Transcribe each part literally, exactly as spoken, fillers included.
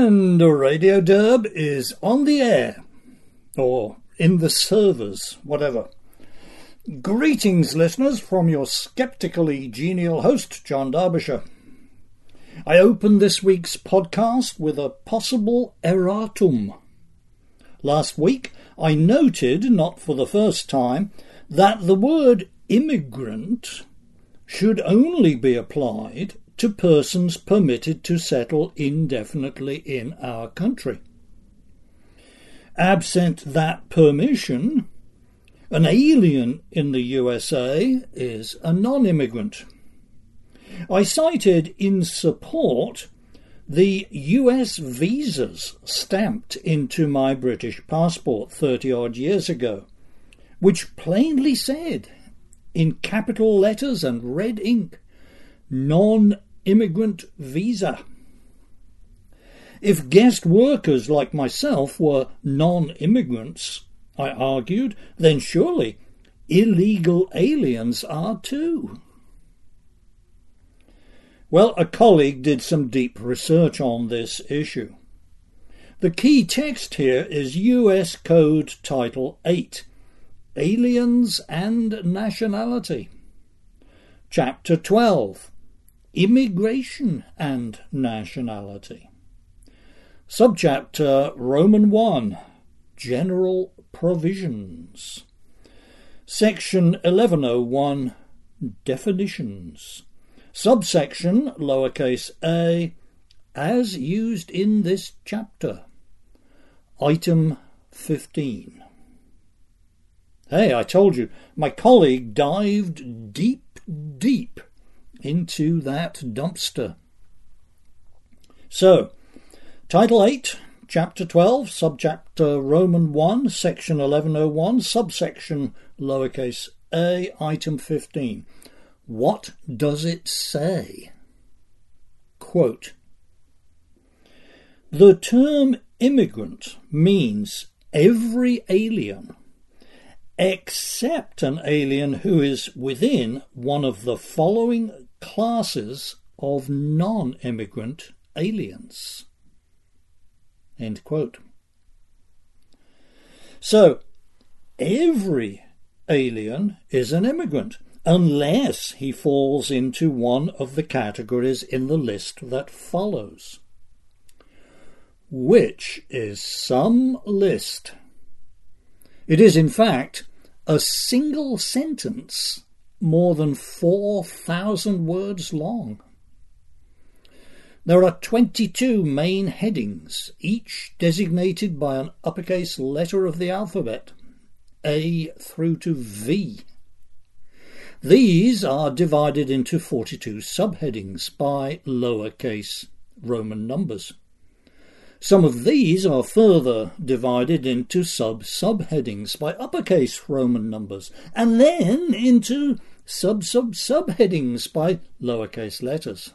And Radio Derb is on the air, or in the servers, whatever. Greetings, listeners, from your sceptically genial host, John Derbyshire. I open this week's podcast with a possible erratum. Last week, I noted, not for the first time, that the word immigrant should only be applied to persons permitted to settle indefinitely in our country. Absent that permission, an alien in the U S A is a non-immigrant. I cited in support the U S visas stamped into my British passport thirty-odd years ago, which plainly said, in capital letters and red ink, non-immigrant visa. If guest workers like myself were non-immigrants, I argued, then surely illegal aliens are too. Well, a colleague did some deep research on this issue. The key text here is U S Code Title eight, Aliens and Nationality. Chapter twelve, Immigration and Nationality. Subchapter Roman one, General Provisions. Section eleven oh one, Definitions. Subsection lowercase a, as used in this chapter. Item fifteen. Hey, I told you, my colleague dived deep, deep into that dumpster. So, Title eight, Chapter twelve, Subchapter Roman one, Section eleven oh one, Subsection lowercase a, Item fifteen. What does it say? Quote, the term immigrant means every alien, except an alien who is within one of the following classes of non-immigrant aliens. End quote. So, every alien is an immigrant, unless he falls into one of the categories in the list that follows, which is some list. It is, in fact, a single sentence more than four thousand words long. There are twenty-two main headings, each designated by an uppercase letter of the alphabet, A through to V. These are divided into forty-two subheadings by lowercase Roman numbers. Some of these are further divided into sub-subheadings by uppercase Roman numbers, and then into sub-sub-subheadings by lowercase letters.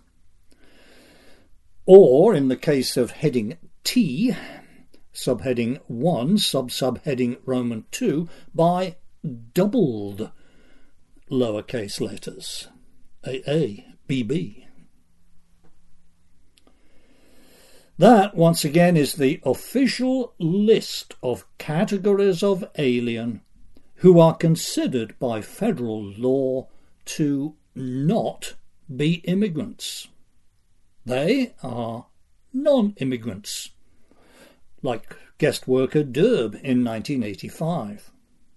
Or, in the case of heading T, subheading one, sub-subheading Roman two, by doubled lowercase letters, A A, B B. That, once again, is the official list of categories of alien who are considered by federal law to not be immigrants. They are non-immigrants, like guest worker Derb in nineteen eighty-five.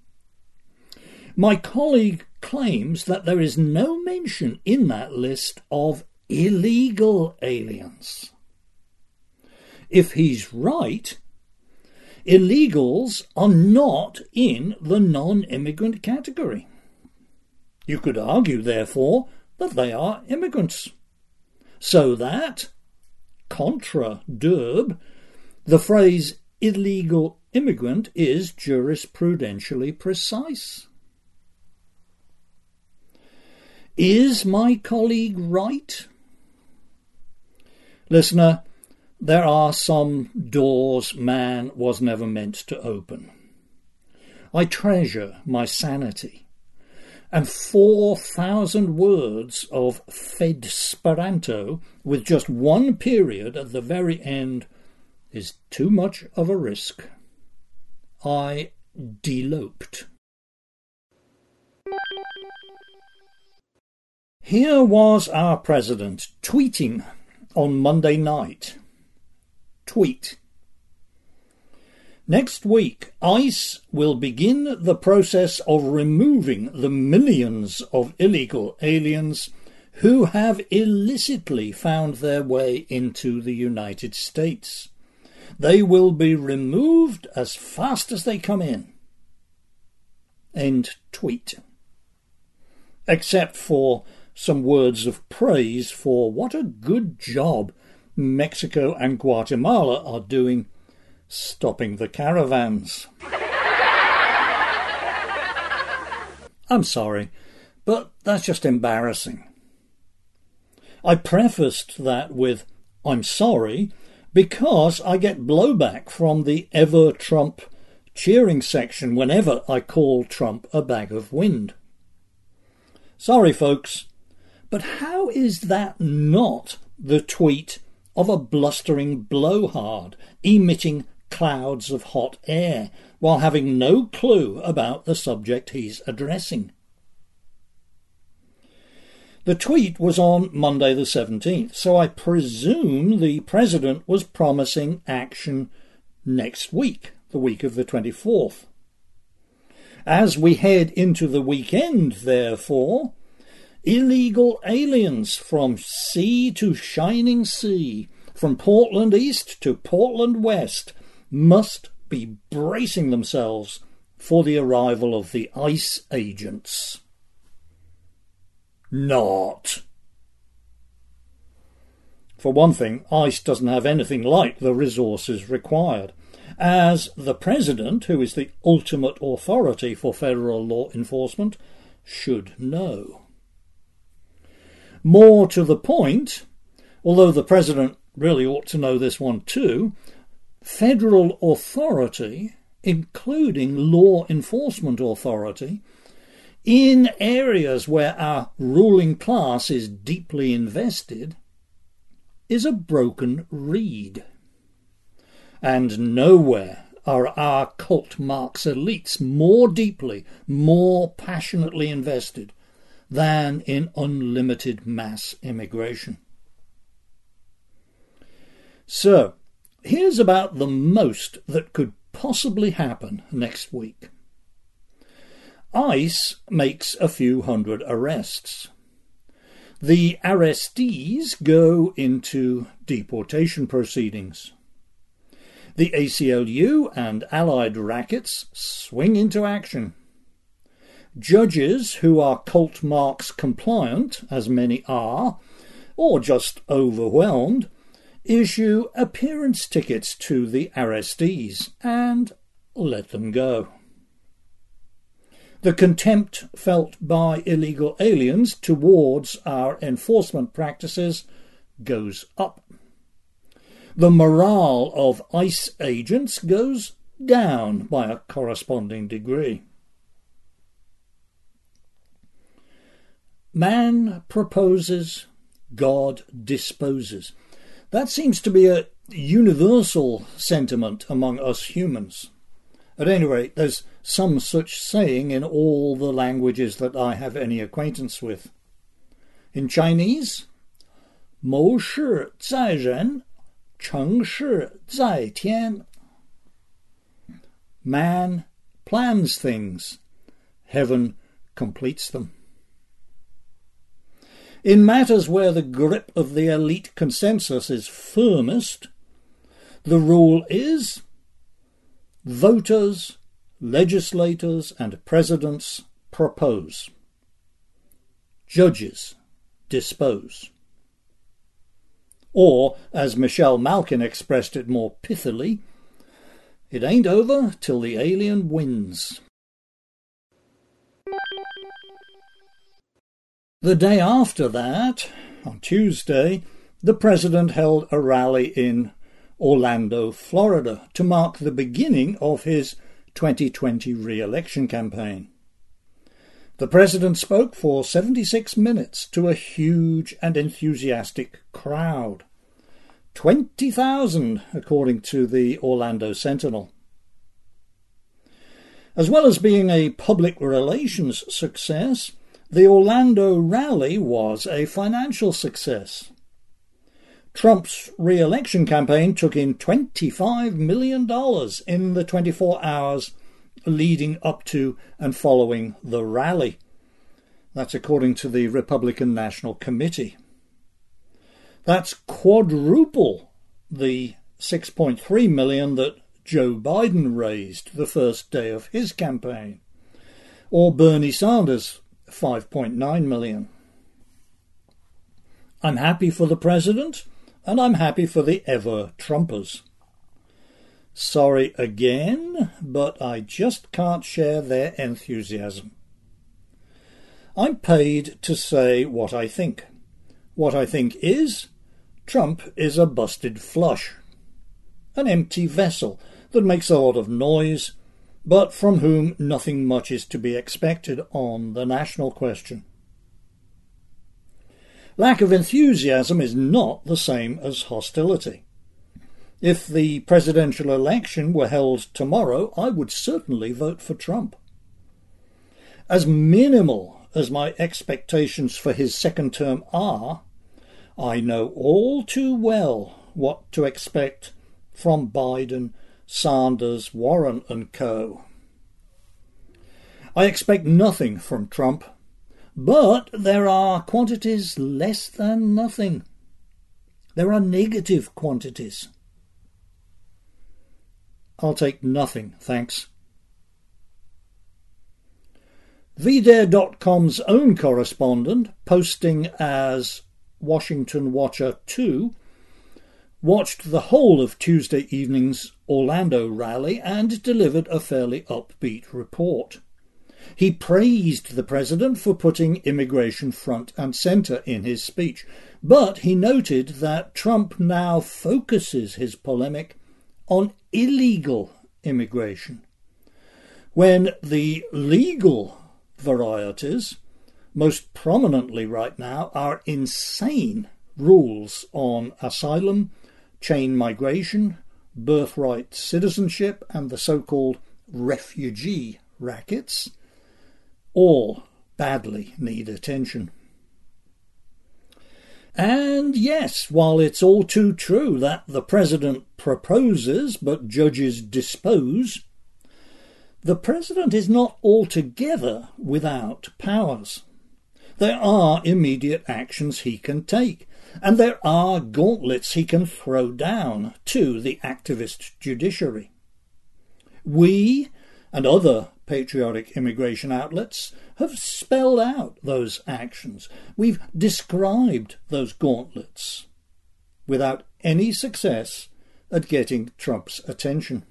My colleague claims that there is no mention in that list of illegal aliens. If he's right, illegals are not in the non-immigrant category. You could argue, therefore, that they are immigrants. So that, contra Derb, the phrase illegal immigrant is jurisprudentially precise. Is my colleague right? Listener, there are some doors man was never meant to open. I treasure my sanity, and four thousand words of Fedsperanto with just one period at the very end is too much of a risk. I deloped. Here was our president tweeting on Monday night. Tweet. Next week, ICE will begin the process of removing the millions of illegal aliens who have illicitly found their way into the United States. They will be removed as fast as they come in. End tweet. Except for some words of praise for what a good job Mexico and Guatemala are doing stopping the caravans. I'm sorry, but that's just embarrassing. I prefaced that with, I'm sorry, because I get blowback from the ever-Trump cheering section whenever I call Trump a bag of wind. Sorry, folks, but how is that not the tweet of a blustering blowhard emitting clouds of hot air while having no clue about the subject he's addressing? The tweet was on Monday the seventeenth, so I presume the president was promising action next week, the week of the twenty-fourth. As we head into the weekend, therefore, illegal aliens from sea to shining sea, from Portland East to Portland West, must be bracing themselves for the arrival of the ICE agents. Not. For one thing, ICE doesn't have anything like the resources required, as the President, who is the ultimate authority for federal law enforcement, should know. More to the point, although the President really ought to know this one too, federal authority, including law enforcement authority, in areas where our ruling class is deeply invested, is a broken reed. And nowhere are our cult Marx elites more deeply, more passionately invested than in unlimited mass immigration. So, here's about the most that could possibly happen next week. ICE makes a few hundred arrests. The arrestees go into deportation proceedings. The A C L U and allied rackets swing into action. Judges who are cult Marx compliant, as many are, or just overwhelmed, issue appearance tickets to the arrestees and let them go. The contempt felt by illegal aliens towards our enforcement practices goes up. The morale of ICE agents goes down by a corresponding degree. Man proposes, God disposes. That seems to be a universal sentiment among us humans. At any rate, there's some such saying in all the languages that I have any acquaintance with. In Chinese, 谋事在人，成事在天. Man plans things, heaven completes them. In matters where the grip of the elite consensus is firmest, the rule is voters, legislators and presidents propose. Judges dispose. Or, as Michelle Malkin expressed it more pithily, it ain't over till the alien wins. The day after that, on Tuesday, the president held a rally in Orlando, Florida, to mark the beginning of his twenty twenty re-election campaign. The president spoke for seventy-six minutes to a huge and enthusiastic crowd, twenty thousand, according to the Orlando Sentinel. As well as being a public relations success, the Orlando rally was a financial success. Trump's re-election campaign took in twenty-five million dollars in the twenty-four hours leading up to and following the rally. That's according to the Republican National Committee. That's quadruple the six point three million dollars that Joe Biden raised the first day of his campaign, or Bernie Sanders' five point nine million dollars. I'm happy for the president, and I'm happy for the ever-Trumpers. Sorry again, but I just can't share their enthusiasm. I'm paid to say what I think. What I think is, Trump is a busted flush, an empty vessel that makes a lot of noise, but from whom nothing much is to be expected on the national question. Lack of enthusiasm is not the same as hostility. If the presidential election were held tomorrow, I would certainly vote for Trump. As minimal as my expectations for his second term are, I know all too well what to expect from Biden, Sanders, Warren and co. I expect nothing from Trump, but there are quantities less than nothing. There are negative quantities. I'll take nothing, thanks. V Dare dot com's own correspondent, posting as Washington Watcher two, watched the whole of Tuesday evening's Orlando rally and delivered a fairly upbeat report. He praised the president for putting immigration front and centre in his speech, but he noted that Trump now focuses his polemic on illegal immigration, when the legal varieties, most prominently right now, are insane rules on asylum, chain migration, birthright citizenship, and the so-called refugee rackets, all badly need attention. And yes, while it's all too true that the president proposes but judges dispose, the president is not altogether without powers. There are immediate actions he can take, and there are gauntlets he can throw down to the activist judiciary. We and other patriotic immigration outlets have spelled out those actions. We've described those gauntlets without any success at getting Trump's attention.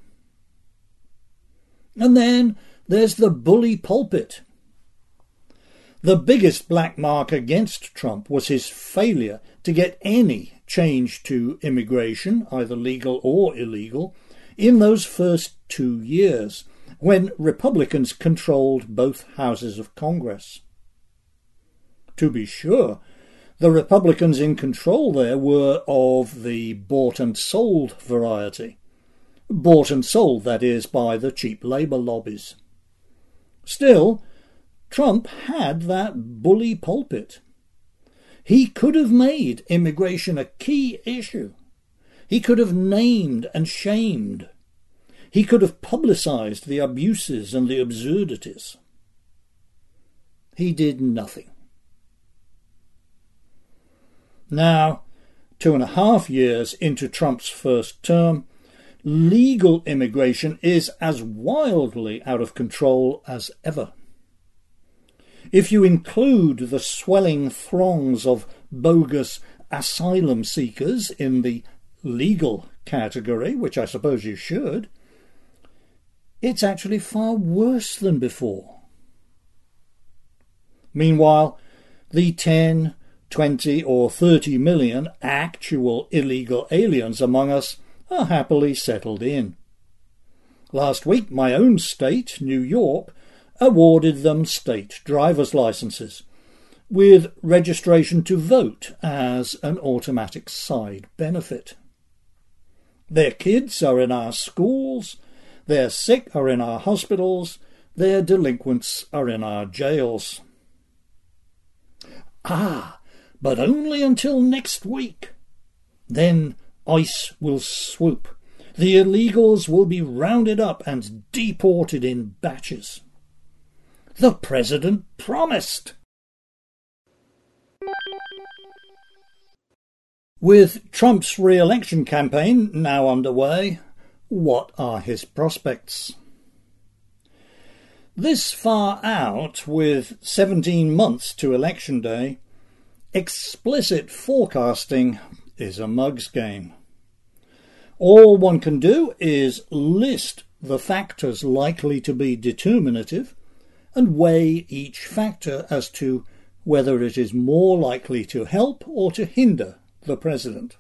And then there's the bully pulpit. The biggest black mark against Trump was his failure to get any change to immigration, either legal or illegal, in those first two years, when Republicans controlled both houses of Congress. To be sure, the Republicans in control there were of the bought and sold variety. Bought and sold, that is, by the cheap labour lobbies. Still, Trump had that bully pulpit. He could have made immigration a key issue. He could have named and shamed. He could have publicised the abuses and the absurdities. He did nothing. Now, two and a half years into Trump's first term, legal immigration is as wildly out of control as ever. If you include the swelling throngs of bogus asylum seekers in the legal category, which I suppose you should, it's actually far worse than before. Meanwhile, the ten, twenty or thirty million actual illegal aliens among us are happily settled in. Last week, my own state, New York, awarded them state driver's licenses, with registration to vote as an automatic side benefit. Their kids are in our schools, their sick are in our hospitals, their delinquents are in our jails. Ah, but only until next week. Then ICE will swoop. The illegals will be rounded up and deported in batches. The President promised. With Trump's re-election campaign now underway, what are his prospects? This far out, with seventeen months to Election Day, explicit forecasting is a mug's game. All one can do is list the factors likely to be determinative and weigh each factor as to whether it is more likely to help or to hinder the president.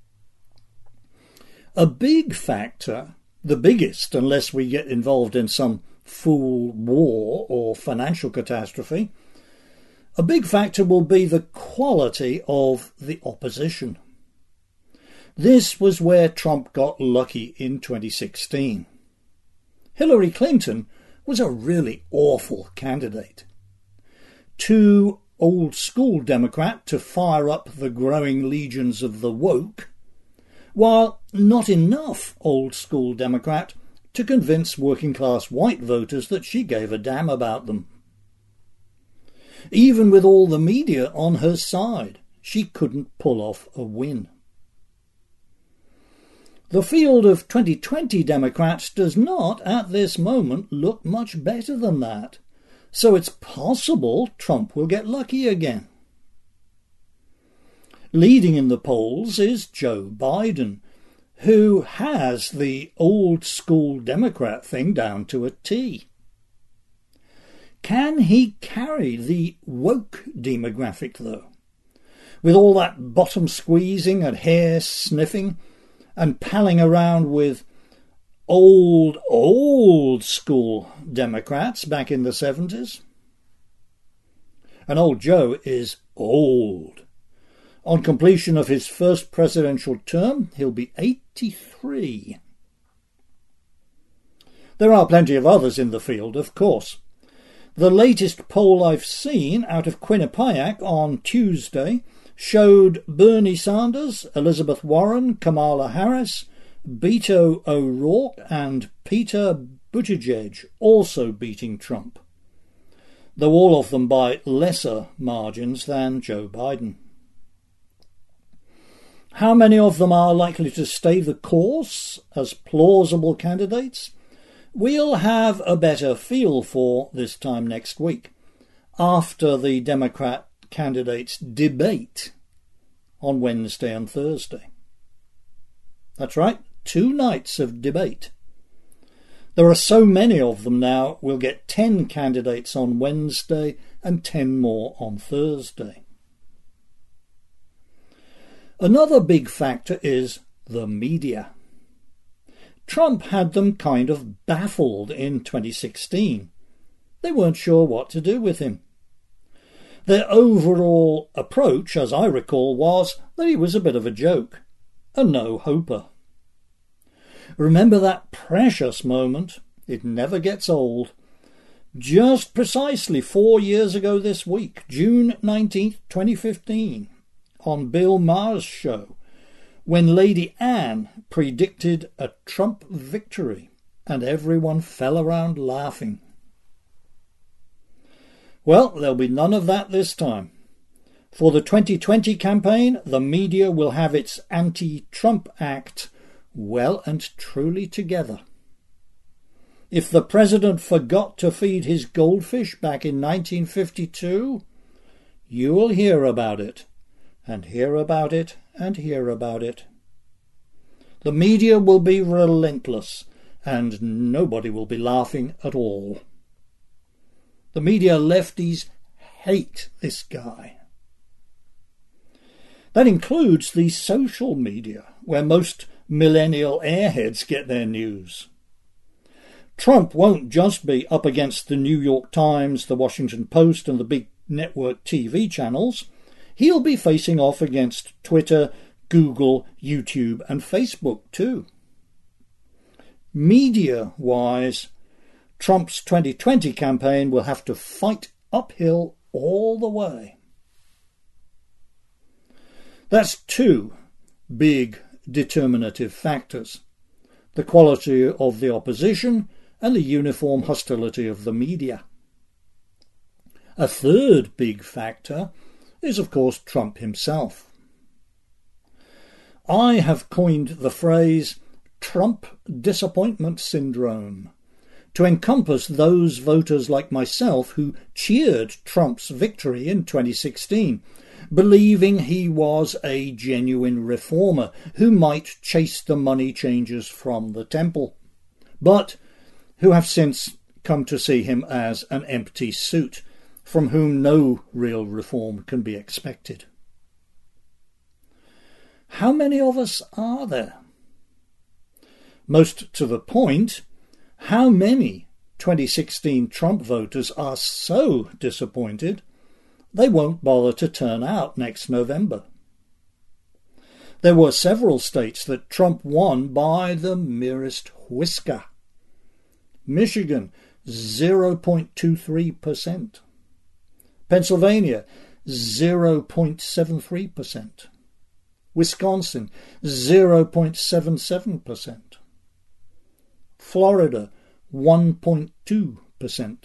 A big factor, the biggest unless we get involved in some fool war or financial catastrophe, a big factor will be the quality of the opposition. This was where Trump got lucky in twenty sixteen. Hillary Clinton was a really awful candidate. Too old school Democrat to fire up the growing legions of the woke, while not enough old school Democrat to convince working class white voters that she gave a damn about them. Even with all the media on her side, she couldn't pull off a win. The field of twenty twenty Democrats does not, at this moment, look much better than that, so it's possible Trump will get lucky again. Leading in the polls is Joe Biden, who has the old-school Democrat thing down to a T. Can he carry the woke demographic, though? With all that bottom-squeezing and hair-sniffing, and palling around with old, old school Democrats back in the seventies. And old Joe is old. On completion of his first presidential term, he'll be eighty-three. There are plenty of others in the field, of course. The latest poll I've seen out of Quinnipiac on Tuesday showed Bernie Sanders, Elizabeth Warren, Kamala Harris, Beto O'Rourke and Peter Buttigieg also beating Trump, though all of them by lesser margins than Joe Biden. How many of them are likely to stay the course as plausible candidates? We'll have a better feel for this time next week, after the Democrat candidates debate on Wednesday and Thursday. That's right, two nights of debate. There are so many of them now, we'll get ten candidates on Wednesday and ten more on Thursday. Another big factor is the media. Trump had them kind of baffled in twenty sixteen. They weren't sure what to do with him. Their overall approach, as I recall, was that he was a bit of a joke, a no-hoper. Remember that precious moment? It never gets old. Just precisely four years ago this week, June nineteenth, twenty fifteen, on Bill Maher's show, when Lady Anne predicted a Trump victory, and everyone fell around laughing. Well, there'll be none of that this time. For the twenty twenty campaign, the media will have its anti-Trump act well and truly together. If the president forgot to feed his goldfish back in nineteen fifty-two, you will hear about it, and hear about it, and hear about it. The media will be relentless, and nobody will be laughing at all. The media lefties hate this guy. That includes the social media, where most millennial airheads get their news. Trump won't just be up against the New York Times, the Washington Post and the big network T V channels. He'll be facing off against Twitter, Google, YouTube and Facebook too. media-wise, Trump's twenty twenty campaign will have to fight uphill all the way. That's two big determinative factors: the quality of the opposition and the uniform hostility of the media. A third big factor is, of course, Trump himself. I have coined the phrase Trump disappointment syndrome to encompass those voters like myself who cheered Trump's victory in twenty sixteen, believing he was a genuine reformer who might chase the money changers from the temple, but who have since come to see him as an empty suit from whom no real reform can be expected. How many of us are there? Most to the point, how many twenty sixteen Trump voters are so disappointed they won't bother to turn out next November? There were several states that Trump won by the merest whisker. Michigan, zero point two three percent. Pennsylvania, zero point seven three percent. Wisconsin, zero point seven seven percent. Florida, one point two percent.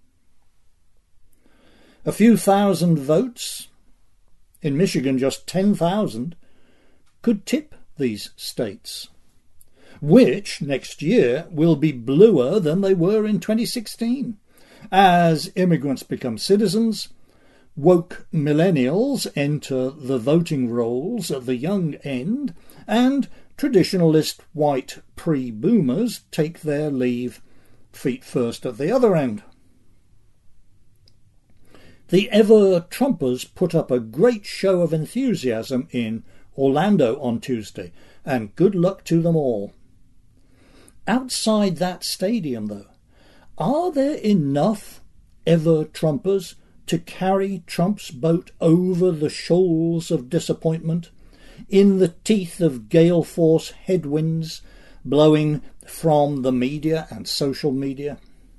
A few thousand votes, in Michigan just ten thousand, could tip these states, which next year will be bluer than they were in twenty sixteen, as immigrants become citizens, woke millennials enter the voting rolls at the young end, and traditionalist white pre-boomers take their leave feet first at the other end. The ever-Trumpers put up a great show of enthusiasm in Orlando on Tuesday, and good luck to them all. Outside that stadium, though, are there enough ever-Trumpers to carry Trump's boat over the shoals of disappointment, in the teeth of gale force headwinds blowing from the media and social media?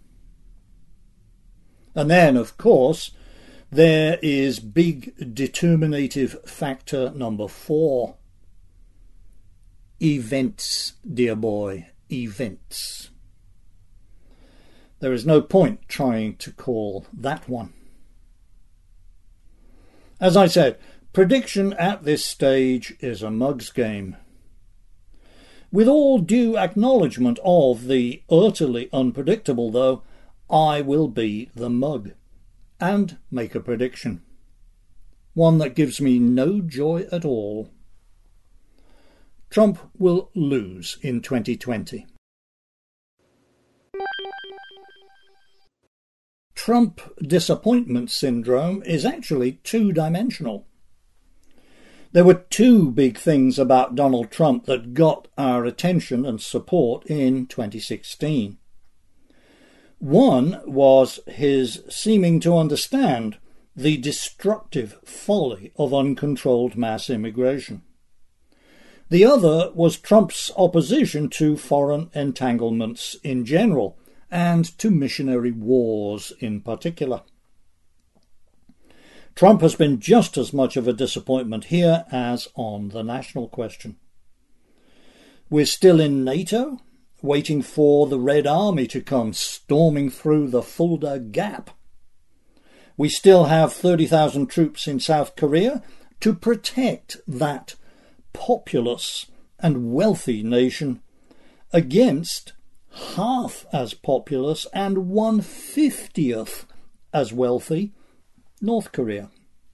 And then, of course, there is big determinative factor number four. Events, dear boy, events. There is no point trying to call that one. As I said, prediction at this stage is a mug's game. With all due acknowledgement of the utterly unpredictable, though, I will be the mug and make a prediction. One that gives me no joy at all. Trump will lose in twenty twenty. Trump disappointment syndrome is actually two-dimensional. There were two big things about Donald Trump that got our attention and support in twenty sixteen. One was his seeming to understand the destructive folly of uncontrolled mass immigration. The other was Trump's opposition to foreign entanglements in general, and to missionary wars in particular. Trump has been just as much of a disappointment here as on the national question. We're still in NATO, waiting for the Red Army to come storming through the Fulda Gap. We still have thirty thousand troops in South Korea to protect that populous and wealthy nation against half as populous and one-fiftieth as wealthy North Korea.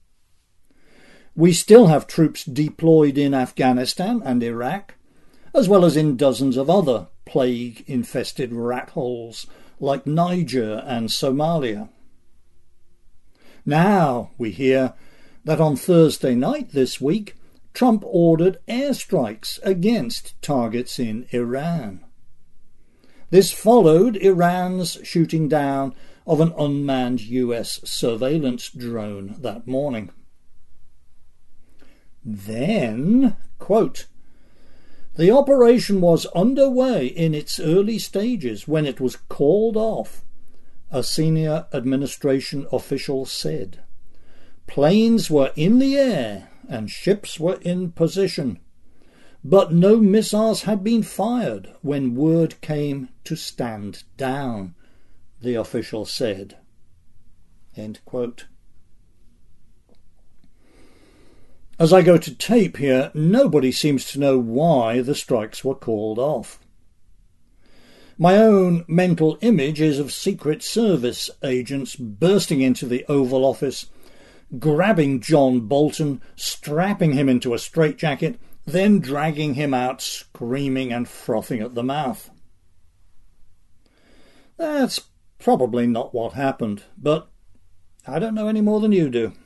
We still have troops deployed in Afghanistan and Iraq, as well as in dozens of other plague-infested rat holes like Niger and Somalia. Now we hear that on Thursday night this week, Trump ordered airstrikes against targets in Iran. This followed Iran's shooting down of an unmanned U S surveillance drone that morning. Then, quote, The operation was underway in its early stages when it was called off, a senior administration official said. Planes were in the air and ships were in position, but no missiles had been fired when word came to stand down, the official said. End quote. As I go to tape here, nobody seems to know why the strikes were called off. My own mental image is of Secret Service agents bursting into the Oval Office, grabbing John Bolton, strapping him into a straitjacket, then dragging him out screaming and frothing at the mouth. That's probably not what happened, but I don't know any more than you do.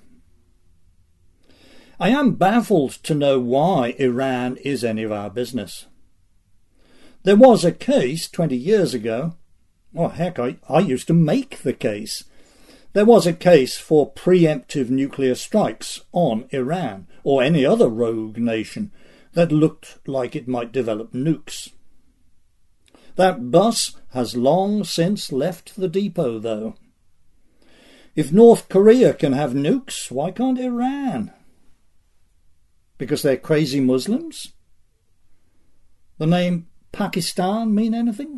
I am baffled to know why Iran is any of our business. There was a case twenty years ago. Oh, heck, I, I used to make the case. There was a case for preemptive nuclear strikes on Iran or any other rogue nation that looked like it might develop nukes. That bus has long since left the depot, though. If North Korea can have nukes, why can't Iran? Because they're crazy Muslims? The name Pakistan mean anything?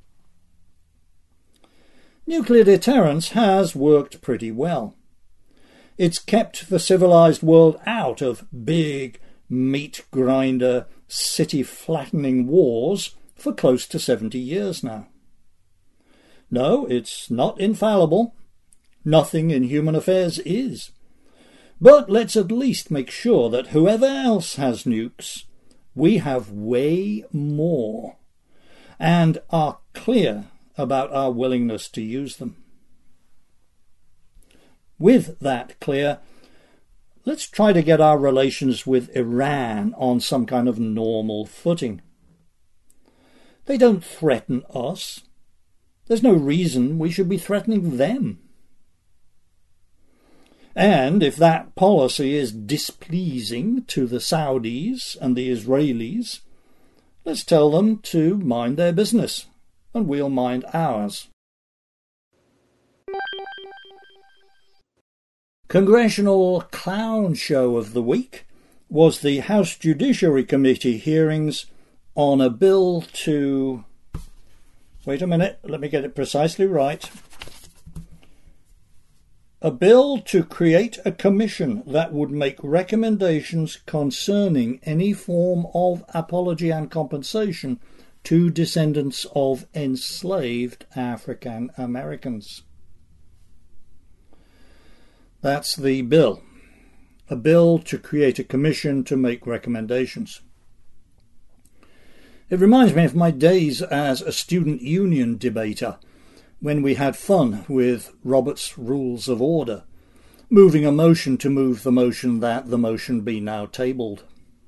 Nuclear deterrence has worked pretty well. It's kept the civilized world out of big, meat-grinder, city-flattening wars for close to seventy years now. No, it's not infallible. Nothing in human affairs is. But let's at least make sure that whoever else has nukes, we have way more and are clear about our willingness to use them. With that clear, let's try to get our relations with Iran on some kind of normal footing. They don't threaten us. There's no reason we should be threatening them. And if that policy is displeasing to the Saudis and the Israelis, let's tell them to mind their business, and we'll mind ours. Congressional clown show of the week was the House Judiciary Committee hearings on a bill to... Wait a minute, let me get it precisely right. A bill to create a commission that would make recommendations concerning any form of apology and compensation to descendants of enslaved African Americans. That's the bill. A bill to create a commission to make recommendations. It reminds me of my days as a student union debater, when we had fun with Robert's Rules of Order, moving a motion to move the motion that the motion be now tabled.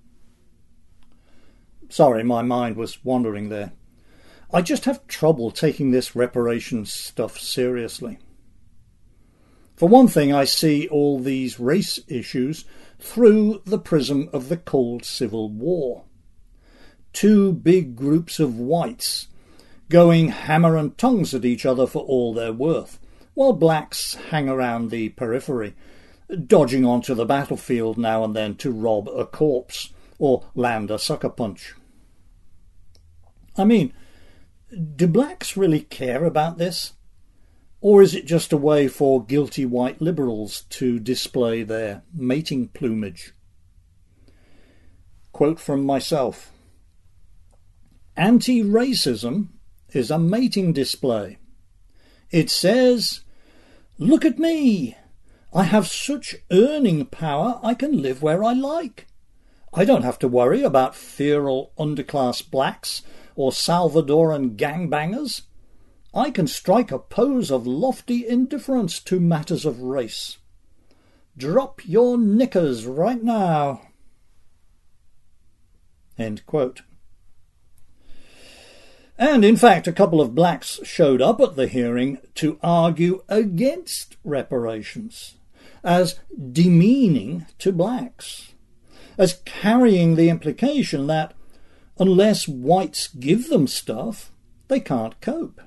Sorry, my mind was wandering there. I just have trouble taking this reparations stuff seriously. For one thing, I see all these race issues through the prism of the Cold Civil War. Two big groups of whites going hammer and tongs at each other for all they're worth, while blacks hang around the periphery, dodging onto the battlefield now and then to rob a corpse or land a sucker punch. I mean, do blacks really care about this? Or is it just a way for guilty white liberals to display their mating plumage? Quote from myself. Anti-racism is a mating display. It says, "Look at me. I have such earning power I can live where I like. I don't have to worry about feral underclass blacks or Salvadoran gangbangers. I can strike a pose of lofty indifference to matters of race. Drop your knickers right now." End quote. And in fact, a couple of blacks showed up at the hearing to argue against reparations, as demeaning to blacks, as carrying the implication that unless whites give them stuff, they can't cope.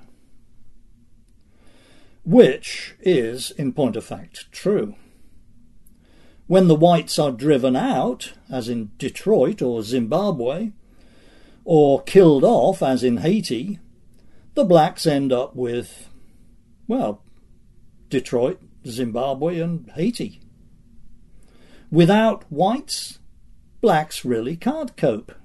Which is, in point of fact, true. When the whites are driven out, as in Detroit or Zimbabwe, or killed off, as in Haiti, the blacks end up with, well, Detroit, Zimbabwe and Haiti. Without whites, blacks really can't cope.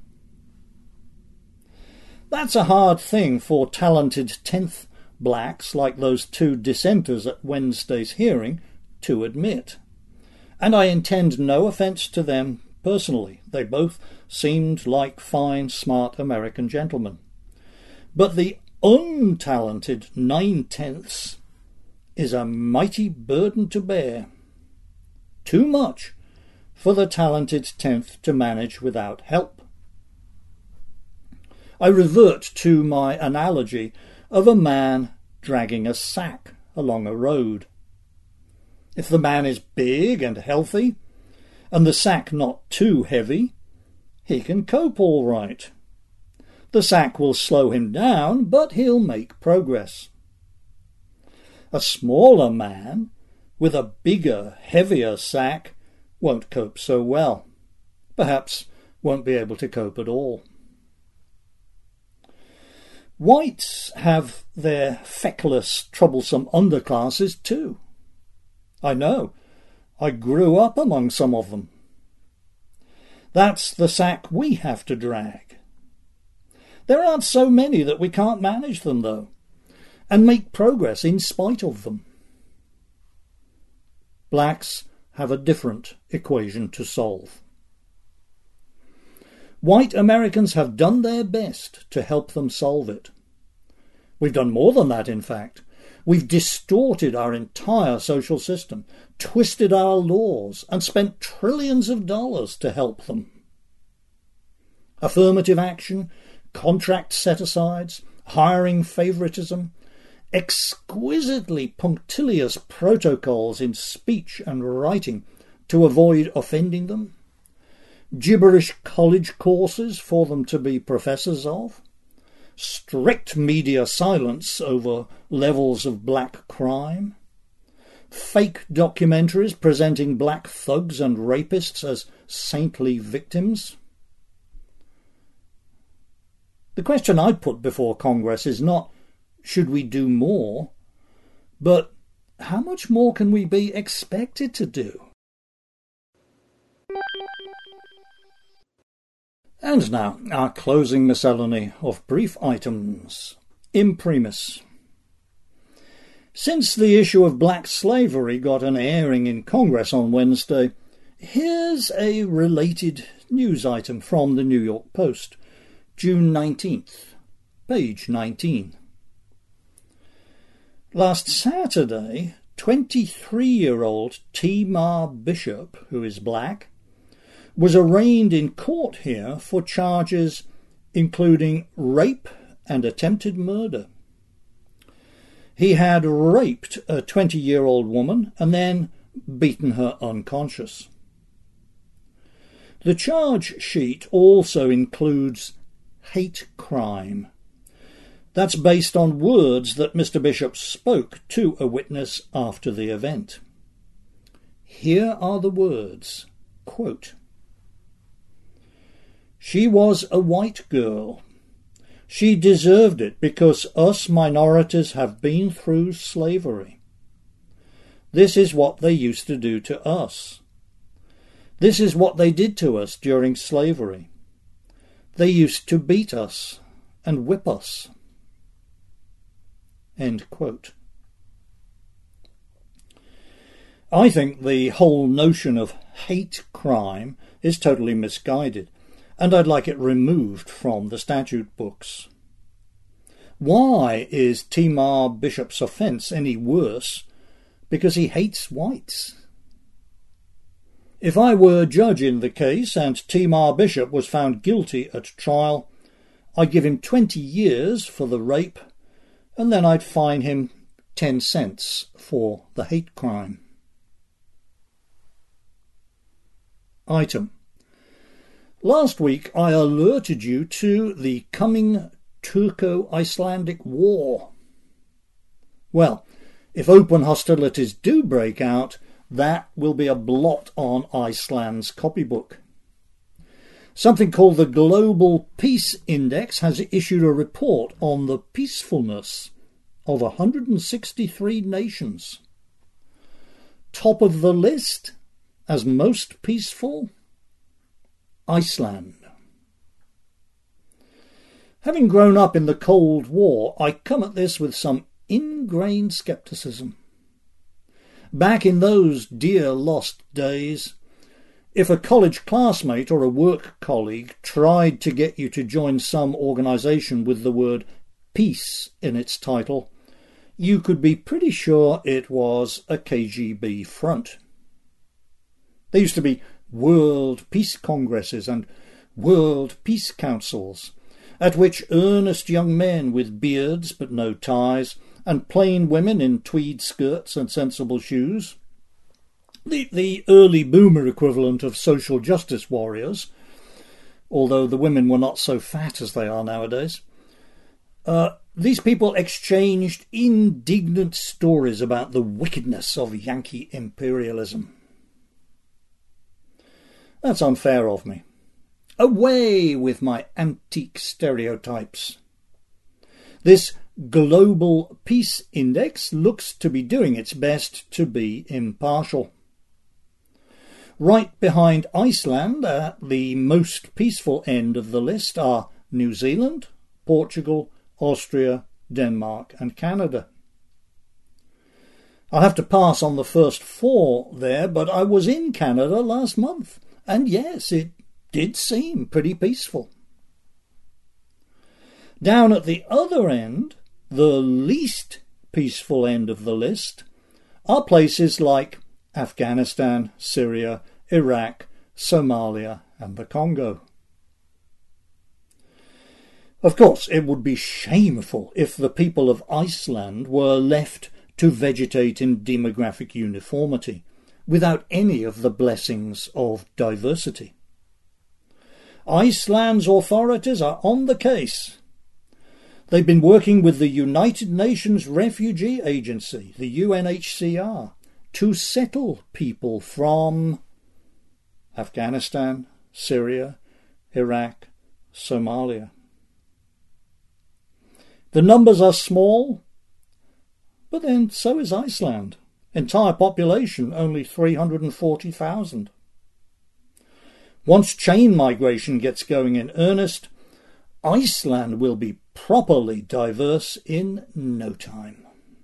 That's a hard thing for talented tenth blacks like those two dissenters at Wednesday's hearing to admit. And I intend no offence to them personally. They both seemed like fine, smart American gentlemen. But the untalented nine-tenths is a mighty burden to bear. Too much for the talented tenth to manage without help. I revert to my analogy of a man dragging a sack along a road. If the man is big and healthy, and the sack not too heavy, he can cope all right. The sack will slow him down, but he'll make progress. A smaller man, with a bigger, heavier sack, won't cope so well. Perhaps won't be able to cope at all. Whites have their feckless, troublesome underclasses too. I know. I grew up among some of them. That's the sack we have to drag. There aren't so many that we can't manage them, though, and make progress in spite of them. Blacks have a different equation to solve. White Americans have done their best to help them solve it. We've done more than that, in fact. We've distorted our entire social system, twisted our laws, and spent trillions of dollars to help them. Affirmative action, contract set-asides, hiring favoritism, exquisitely punctilious protocols in speech and writing to avoid offending them, gibberish college courses for them to be professors of, strict media silence over levels of black crime, fake documentaries presenting black thugs and rapists as saintly victims. The question I put before Congress is not, should we do more, but how much more can we be expected to do? And now, our closing miscellany of brief items. Imprimis. Since the issue of black slavery got an airing in Congress on Wednesday, here's a related news item from the New York Post, June nineteenth, page nineteen. Last Saturday, twenty-three-year-old Tamar Bishop, who is black, was arraigned in court here for charges including rape and attempted murder. He had raped a twenty-year-old woman and then beaten her unconscious. The charge sheet also includes hate crime. That's based on words that Mister Bishop spoke to a witness after the event. Here are the words, quote, "She was a white girl. She deserved it because us minorities have been through slavery. This is what they used to do to us. This is what they did to us during slavery. They used to beat us and whip us." End quote. I think the whole notion of hate crime is totally misguided, and I'd like it removed from the statute books. Why is Tamar Bishop's offence any worse because he hates whites? If I were judge in the case and Tamar Bishop was found guilty at trial, I'd give him twenty years for the rape, and then I'd fine him ten cents for the hate crime. Item. Last week I alerted you to the coming Turco-Icelandic War. Well, if open hostilities do break out, that will be a blot on Iceland's copybook. Something called the Global Peace Index has issued a report on the peacefulness of one hundred sixty-three nations. Top of the list, as most peaceful, Iceland. Having grown up in the Cold War, I come at this with some ingrained scepticism. Back in those dear lost days, if a college classmate or a work colleague tried to get you to join some organisation with the word peace in its title, you could be pretty sure it was a K G B front. There used to be World Peace Congresses and World Peace Councils, at which earnest young men with beards but no ties, and plain women in tweed skirts and sensible shoes, the, the early boomer equivalent of social justice warriors, although the women were not so fat as they are nowadays, uh, these people exchanged indignant stories about the wickedness of Yankee imperialism. That's unfair of me. Away with my antique stereotypes. This Global Peace Index looks to be doing its best to be impartial. Right behind Iceland, at the most peaceful end of the list, are New Zealand, Portugal, Austria, Denmark and Canada. I'll have to pass on the first four there, but I was in Canada last month, and yes, it did seem pretty peaceful. Down at the other end, the least peaceful end of the list, are places like Afghanistan, Syria, Iraq, Somalia and the Congo. Of course, it would be shameful if the people of Iceland were left to vegetate in demographic uniformity, without any of the blessings of diversity. Iceland's authorities are on the case. They've been working with the United Nations Refugee Agency, the U N H C R, to settle people from Afghanistan, Syria, Iraq, Somalia. The numbers are small, but then so is Iceland. Entire population only three hundred forty thousand. Once chain migration gets going in earnest, Iceland will be properly diverse in no time.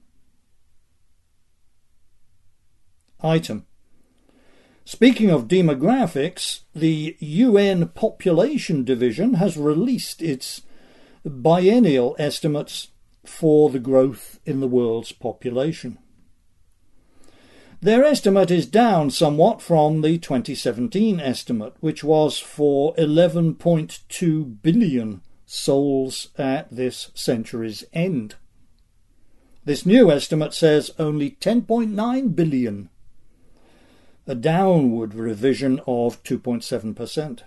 Item. Speaking of demographics, the U N Population Division has released its biennial estimates for the growth in the world's population. Their estimate is down somewhat from the twenty seventeen estimate, which was for eleven point two billion souls at this century's end. This new estimate says only ten point nine billion, a downward revision of two point seven percent.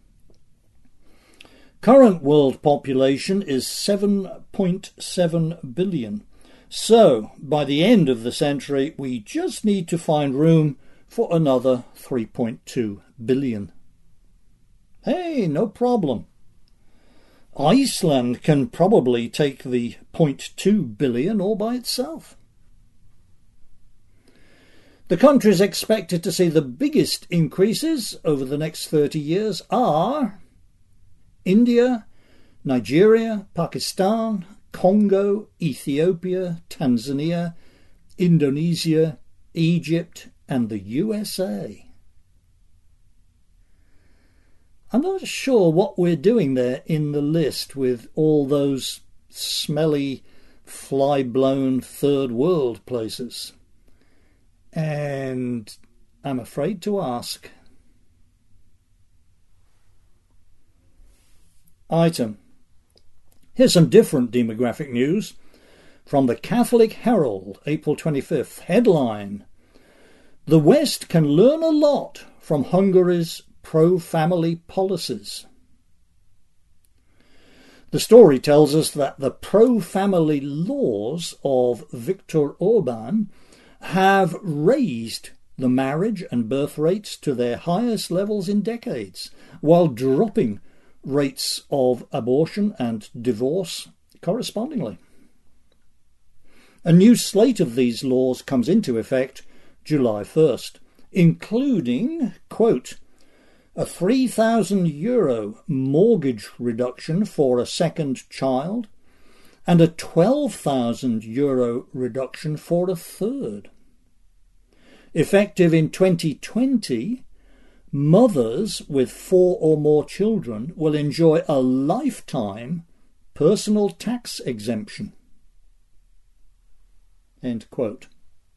Current world population is seven point seven billion. So, by the end of the century, we just need to find room for another three point two billion. Hey, no problem. Iceland can probably take the zero point two billion all by itself. The countries expected to see the biggest increases over the next thirty years are India, Nigeria, Pakistan, Congo, Ethiopia, Tanzania, Indonesia, Egypt and the U S A. I'm not sure what we're doing there in the list with all those smelly, fly-blown third world places. And I'm afraid to ask. Item. Here's some different demographic news from the Catholic Herald, April twenty-fifth. Headline: The West can learn a lot from Hungary's pro-family policies. The story tells us that the pro-family laws of Viktor Orban have raised the marriage and birth rates to their highest levels in decades, while dropping rates of abortion and divorce correspondingly. A new slate of these laws comes into effect July first, including, quote, a three thousand euro mortgage reduction for a second child and a twelve thousand euro reduction for a third. Effective in twenty twenty, mothers with four or more children will enjoy a lifetime personal tax exemption. End quote.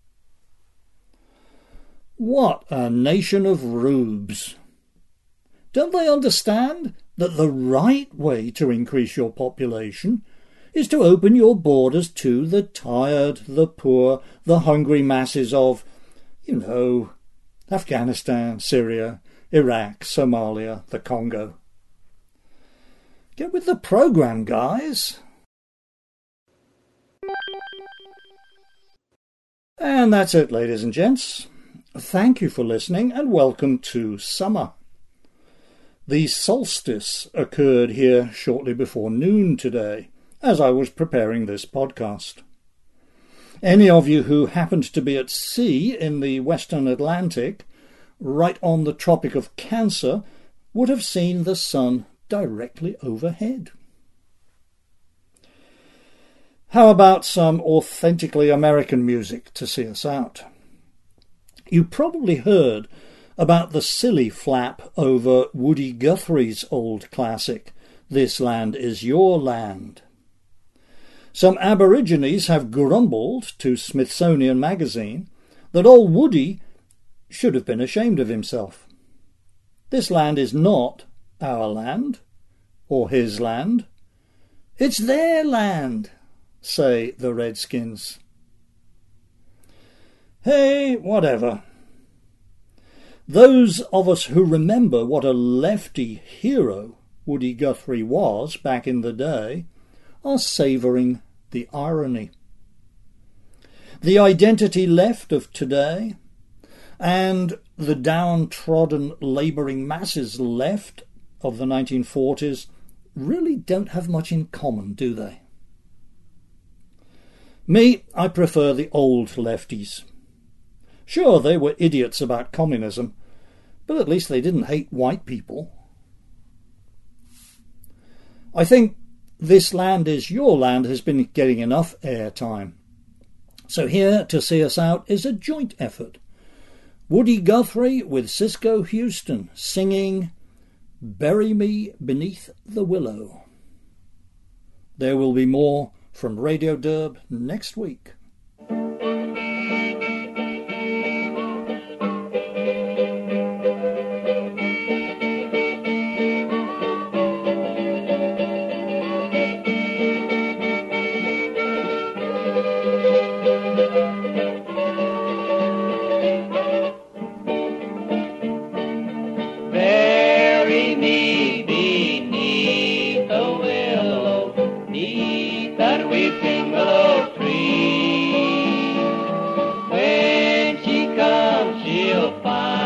What a nation of rubes! Don't they understand that the right way to increase your population is to open your borders to the tired, the poor, the hungry masses of, you know, Afghanistan, Syria, Iraq, Somalia, the Congo? Get with the program, guys. And that's it, ladies and gents. Thank you for listening and welcome to summer. The solstice occurred here shortly before noon today, as I was preparing this podcast. Any of you who happened to be at sea in the Western Atlantic, right on the Tropic of Cancer, would have seen the sun directly overhead. How about some authentically American music to see us out? You probably heard about the silly flap over Woody Guthrie's old classic, This Land Is Your Land. Some Aborigines have grumbled to Smithsonian Magazine that old Woody should have been ashamed of himself. This land is not our land, or his land. It's their land, say the Redskins. Hey, whatever. Those of us who remember what a lefty hero Woody Guthrie was back in the day are savouring the irony. The identity left of today and the downtrodden labouring masses left of the nineteen forties really don't have much in common, do they? Me, I prefer the old lefties. Sure, they were idiots about communism, but at least they didn't hate white people. I think This Land Is Your Land has been getting enough airtime. So here to see us out is a joint effort. Woody Guthrie with Cisco Houston singing Bury Me Beneath the Willow. There will be more from Radio Derb next week. She'll find